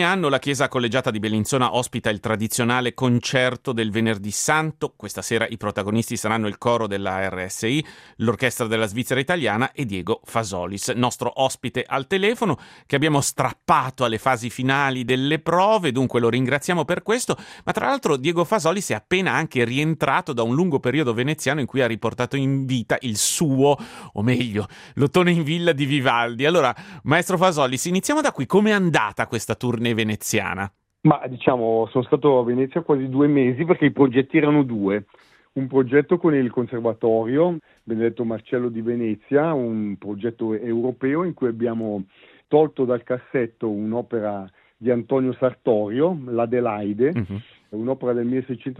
anno la Chiesa Collegiata di Bellinzona ospita il tradizionale concerto del Venerdì Santo. Questa sera i protagonisti saranno il coro della RSI, l'Orchestra della Svizzera Italiana e Diego Fasolis, nostro ospite al telefono, che abbiamo strappato alle fasi finali delle prove, dunque lo ringraziamo per questo. Ma tra l'altro Diego Fasolis è appena anche rientrato da un lungo periodo veneziano in cui ha riportato in vita il suo, o meglio, l'Ottone in Villa di Vivaldi. Allora, maestro Fasolis, iniziamo da qui. Com'è andata questa tournée veneziana? Ma diciamo, sono stato a Venezia quasi 2 mesi perché i progetti erano 2. Un progetto con il Conservatorio Benedetto Marcello di Venezia, un progetto europeo in cui abbiamo tolto dal cassetto un'opera di Antonio Sartorio, l'Adelaide, un'opera del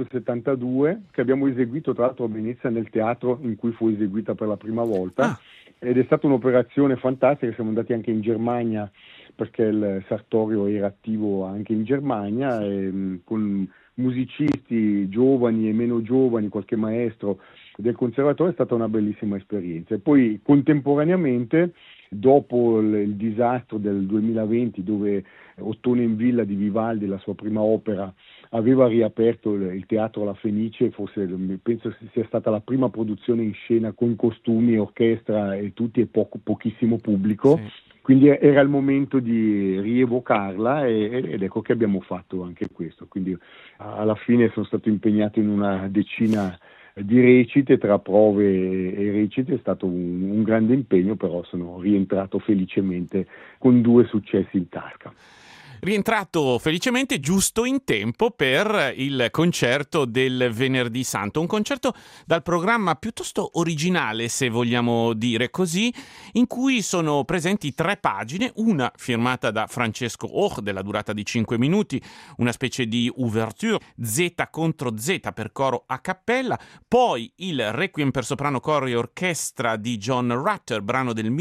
1672 che abbiamo eseguito tra l'altro a Venezia nel teatro in cui fu eseguita per la prima volta. Ed è stata un'operazione fantastica. Siamo andati anche in Germania perché il Sartorio era attivo anche in Germania, con musicisti giovani e meno giovani, qualche maestro del conservatorio. È stata una bellissima esperienza. E poi contemporaneamente, dopo il disastro del 2020, dove Ottone in Villa di Vivaldi, la sua prima opera, aveva riaperto il teatro La Fenice, forse penso sia stata la prima produzione in scena con costumi, orchestra e tutti, e pochissimo pubblico. Sì. Quindi era il momento di rievocarla ed ecco che abbiamo fatto anche questo. Quindi alla fine sono stato impegnato in una decina di recite, tra prove e recite. È stato un grande impegno, però sono rientrato felicemente con 2 successi in tasca. Rientrato felicemente giusto in tempo per il concerto del Venerdì Santo, un concerto dal programma piuttosto originale, se vogliamo dire così, in cui sono presenti 3 pagine, una firmata da Francesco Hoch della durata di 5 minuti, una specie di ouverture, Z contro Z per coro a cappella, poi il Requiem per soprano, coro e orchestra di John Rutter, brano del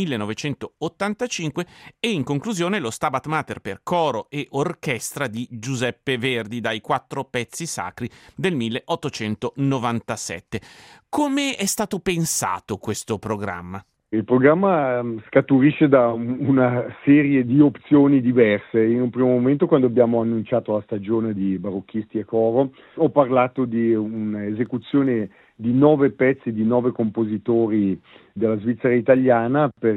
1985, e in conclusione lo Stabat Mater per coro e orchestra di Giuseppe Verdi dai 4 pezzi sacri del 1897. Come è stato pensato questo programma? Il programma scaturisce da una serie di opzioni diverse. In un primo momento, quando abbiamo annunciato la stagione di barocchisti e coro, ho parlato di un'esecuzione di 9 pezzi di 9 compositori della Svizzera italiana per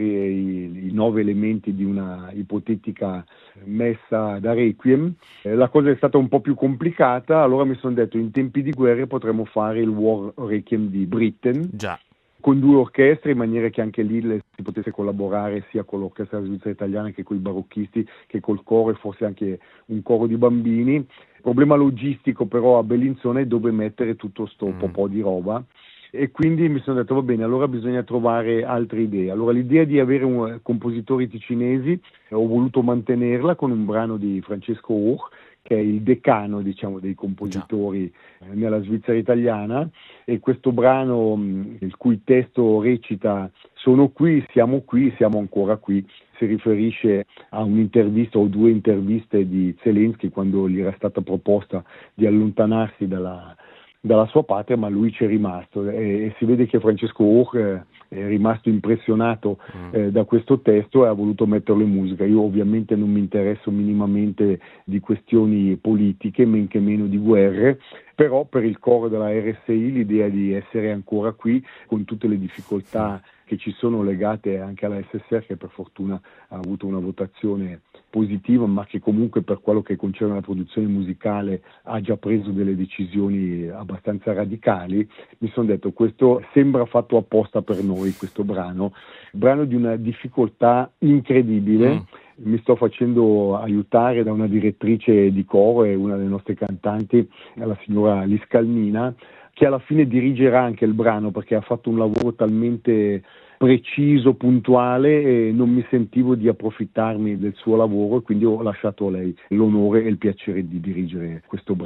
i 9 elementi di una ipotetica messa da Requiem. La cosa è stata un po' più complicata, allora mi sono detto: in tempi di guerra potremmo fare il War Requiem di Britten. Già. Con 2 orchestre, in maniera che anche lì si potesse collaborare sia con l'orchestra della Svizzera italiana che con i barocchisti, che col coro, e forse anche un coro di bambini. Il problema logistico però a Bellinzona è dove mettere tutto sto po' di roba, e quindi mi sono detto: va bene, allora bisogna trovare altre idee. Allora l'idea di avere compositori ticinesi ho voluto mantenerla con un brano di Francesco Hoch, che è il decano, diciamo, dei compositori nella Svizzera italiana, e questo brano, il cui testo recita: sono qui, siamo ancora qui, si riferisce a un'intervista o 2 interviste di Zelensky quando gli era stata proposta di allontanarsi dalla sua patria, ma lui ci è rimasto, e si vede che Francesco Hoch è rimasto impressionato da questo testo e ha voluto metterlo in musica. Io ovviamente non mi interesso minimamente di questioni politiche, men che meno di guerre, però per il coro della RSI l'idea di essere ancora qui, con tutte le difficoltà che ci sono legate anche alla SSR, che per fortuna ha avuto una votazione positiva, ma che comunque per quello che concerne la produzione musicale ha già preso delle decisioni abbastanza radicali, mi sono detto: questo sembra fatto apposta per noi, questo brano di una difficoltà incredibile. Mi sto facendo aiutare da una direttrice di coro e una delle nostre cantanti, la signora Liscalnina, che alla fine dirigerà anche il brano, perché ha fatto un lavoro talmente preciso, puntuale, e non mi sentivo di approfittarmi del suo lavoro, e quindi ho lasciato a lei l'onore e il piacere di dirigere questo brano.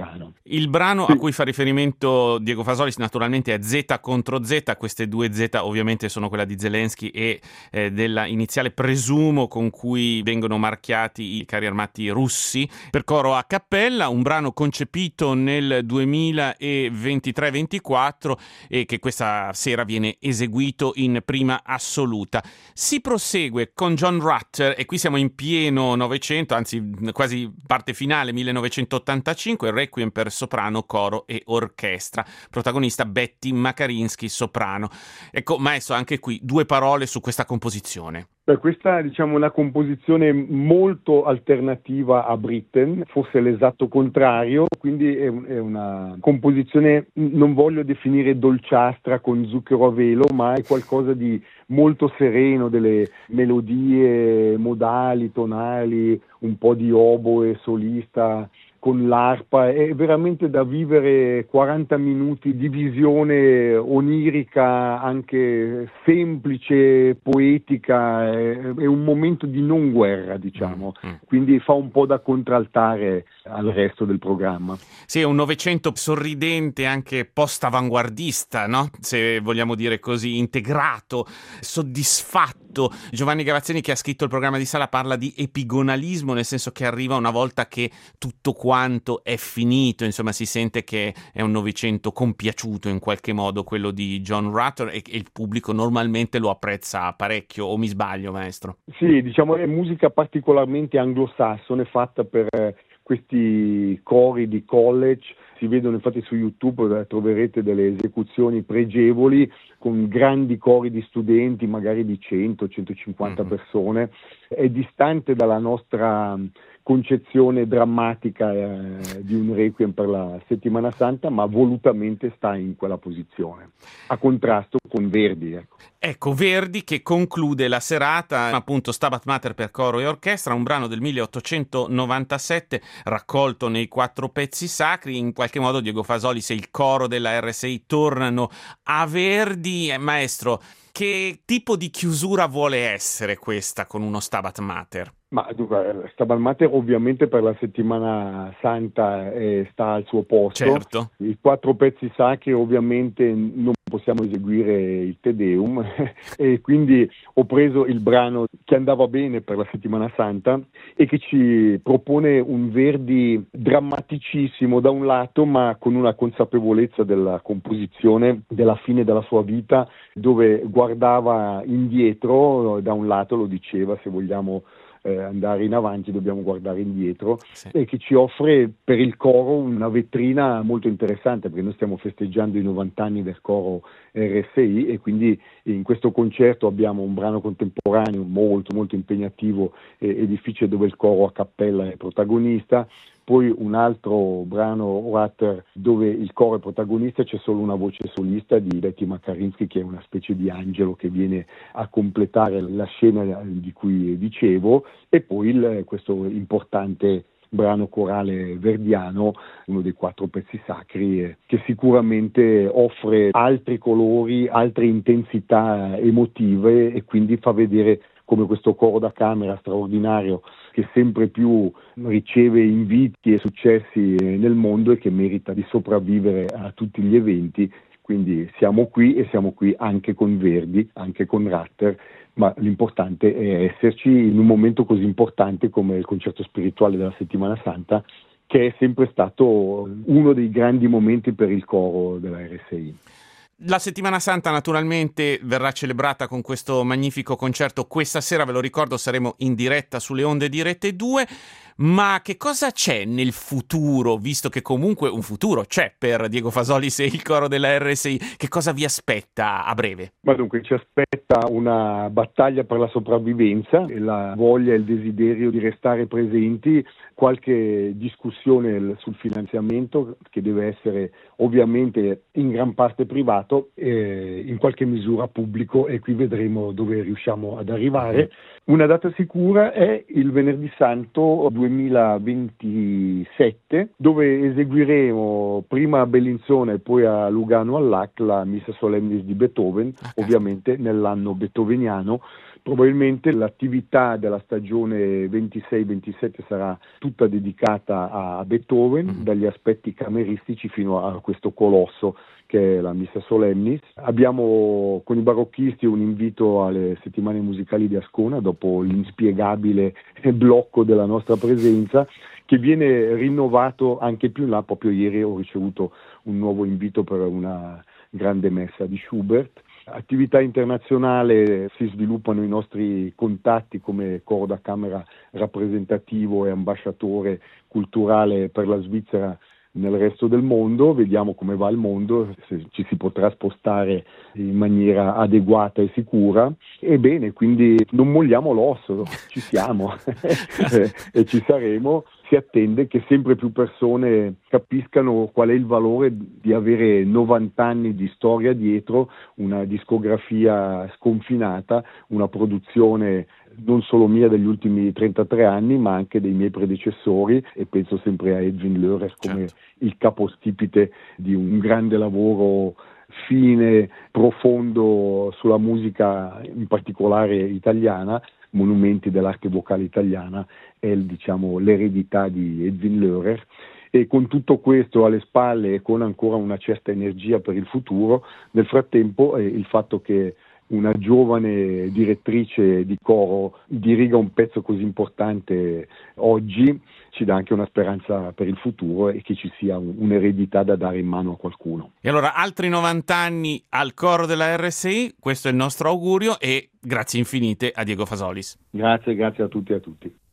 Il brano a cui fa riferimento Diego Fasoli naturalmente è Z contro Z, queste due Z ovviamente sono quella di Zelensky e della iniziale presumo con cui vengono marchiati i carri armati russi, per coro a cappella, un brano concepito nel 2023-24 e che questa sera viene eseguito in prima assoluta. Si prosegue con John Rutter e qui siamo in pieno Novecento, anzi quasi parte finale 1985, il Requiem per soprano, coro e orchestra. Protagonista Betty Makarinsky, soprano. Ecco, maestro, anche qui due parole su questa composizione. Questa diciamo una composizione molto alternativa a Britten, forse l'esatto contrario, quindi è una composizione, non voglio definire dolciastra con zucchero a velo, ma è qualcosa di molto sereno, delle melodie modali, tonali, un po' di oboe solista con l'arpa, è veramente da vivere 40 minuti di visione onirica, anche semplice, poetica, è un momento di non guerra, diciamo, quindi fa un po' da contraltare al resto del programma. Sì, è un Novecento sorridente, anche post-avanguardista, no? Se vogliamo dire così, integrato, soddisfatto. Giovanni Gavazzini, che ha scritto il programma di sala, parla di epigonalismo, nel senso che arriva una volta che tutto quanto è finito, insomma si sente che è un Novecento compiaciuto in qualche modo, quello di John Rutter, e il pubblico normalmente lo apprezza parecchio, o mi sbaglio, maestro? Sì, diciamo è musica particolarmente anglosassone, fatta per questi cori di college. Si vedono infatti su YouTube, troverete delle esecuzioni pregevoli con grandi cori di studenti, magari di 100-150 persone. È distante dalla nostra concezione drammatica di un requiem per la Settimana Santa, ma volutamente sta in quella posizione, a contrasto con Verdi. Ecco, Verdi che conclude la serata, appunto Stabat Mater per coro e orchestra, un brano del 1897 raccolto nei 4 pezzi sacri. In qualche modo Diego Fasoli, se il coro della RSI tornano a Verdi, maestro, che tipo di chiusura vuole essere questa con uno Stabat Mater? Ma dunque, Stabat Mater ovviamente per la Settimana Santa sta al suo posto. Certo. I 4 pezzi sacri ovviamente non possiamo eseguire il Te Deum e quindi ho preso il brano che andava bene per la Settimana Santa e che ci propone un Verdi drammaticissimo da un lato, ma con una consapevolezza della composizione, della fine della sua vita, dove guardava indietro, da un lato lo diceva, se vogliamo andare in avanti dobbiamo guardare indietro, sì. E che ci offre per il coro una vetrina molto interessante, perché noi stiamo festeggiando i 90 anni del coro RSI e quindi in questo concerto abbiamo un brano contemporaneo molto molto impegnativo e difficile, dove il coro a cappella è protagonista. Poi un altro brano Rutter dove il coro è protagonista, c'è solo una voce solista di Betty Makarinsky, che è una specie di angelo che viene a completare la scena di cui dicevo, e poi questo importante brano corale verdiano, uno dei 4 pezzi sacri, che sicuramente offre altri colori, altre intensità emotive e quindi fa vedere come questo coro da camera straordinario, che sempre più riceve inviti e successi nel mondo e che merita di sopravvivere a tutti gli eventi. Quindi siamo qui e siamo qui anche con Verdi, anche con Rutter, ma l'importante è esserci in un momento così importante come il concerto spirituale della Settimana Santa, che è sempre stato uno dei grandi momenti per il coro della RSI. La Settimana Santa naturalmente verrà celebrata con questo magnifico concerto. Questa sera, ve lo ricordo, saremo in diretta sulle onde di Rete 2. Ma che cosa c'è nel futuro, visto che comunque un futuro c'è per Diego Fasoli e il coro della RSI? Che cosa vi aspetta a breve? Ma dunque ci aspetta una battaglia per la sopravvivenza, e la voglia e il desiderio di restare presenti, qualche discussione sul finanziamento che deve essere ovviamente in gran parte privato e in qualche misura pubblico, e qui vedremo dove riusciamo ad arrivare. Una data sicura è il Venerdì Santo 2027, dove eseguiremo prima a Bellinzona e poi a Lugano all'AC la Missa Solemnis di Beethoven, ovviamente nell'anno beethoveniano, Probabilmente l'attività della stagione 26-27 sarà tutta dedicata a Beethoven, dagli aspetti cameristici fino a questo colosso che è la Missa Solemnis. Abbiamo con i barocchisti un invito alle settimane musicali di Ascona, dopo l'inspiegabile blocco della nostra presenza, che viene rinnovato anche più in là. Proprio ieri ho ricevuto un nuovo invito per una grande messa di Schubert. Attività internazionale, si sviluppano i nostri contatti come coro da camera rappresentativo e ambasciatore culturale per la Svizzera nel resto del mondo. Vediamo come va il mondo, se ci si potrà spostare in maniera adeguata e sicura. Ebbene, quindi non molliamo l'osso, ci siamo e ci saremo. Si attende che sempre più persone capiscano qual è il valore di avere 90 anni di storia dietro, una discografia sconfinata, una produzione non solo mia degli ultimi 33 anni, ma anche dei miei predecessori, e penso sempre a Edwin Lörer come il capostipite di un grande lavoro fine, profondo sulla musica, in particolare italiana. Monumenti dell'arte vocale italiana è, diciamo, l'eredità di Edwin Lörer, e con tutto questo alle spalle e con ancora una certa energia per il futuro, nel frattempo il fatto che una giovane direttrice di coro diriga un pezzo così importante oggi ci dà anche una speranza per il futuro e che ci sia un'eredità da dare in mano a qualcuno. E allora altri 90 anni al coro della RSI, questo è il nostro augurio, e grazie infinite a Diego Fasolis. Grazie a tutti e a tutti.